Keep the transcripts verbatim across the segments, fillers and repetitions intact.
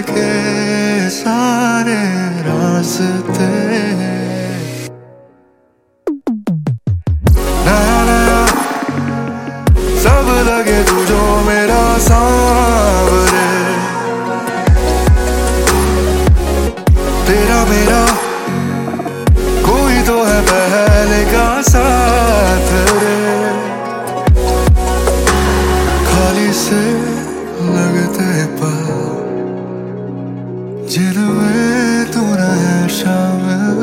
के सारे रास्ते। नया नया सब लगे तू जो मेरा सांवरे, तेरा मेरा कोई तो है पहले का साथ रे। खाली से लगते पल जिनमें तू न है शामिल।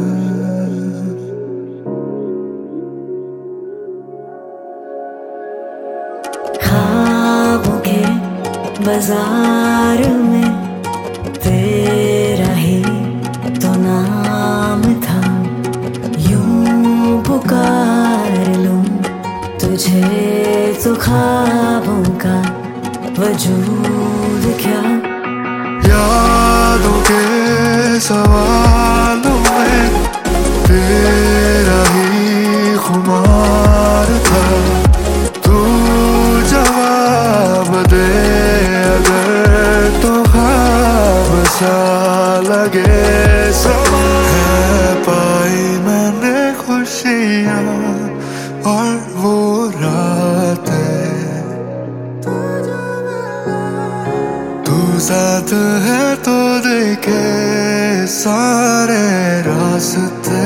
ख्वाबों के बाजार में तेरा ही तो नाम था, यूं पुकार लूं तुझे तो ख्वाबों का वजूद क्या। यादों के सवालों में तेरा ही खुमार था, तू जवाब दे अगर तो ख्वाब सा लगे समा। है पाई मैंने खुशियाँ और वो रातें, तू साथ है तो देखे सारे रास्ते।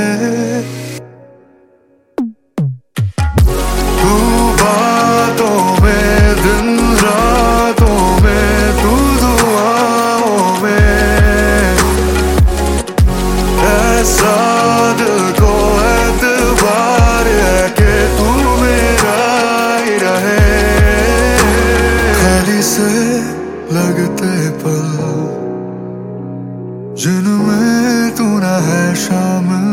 तू बातों में दिन रातों में, तू दुआओं में, ऐसा दिल को एतबार है कि तू मेरा ही रहे। खाली से लगते पल जिनमें तू न है शामिल।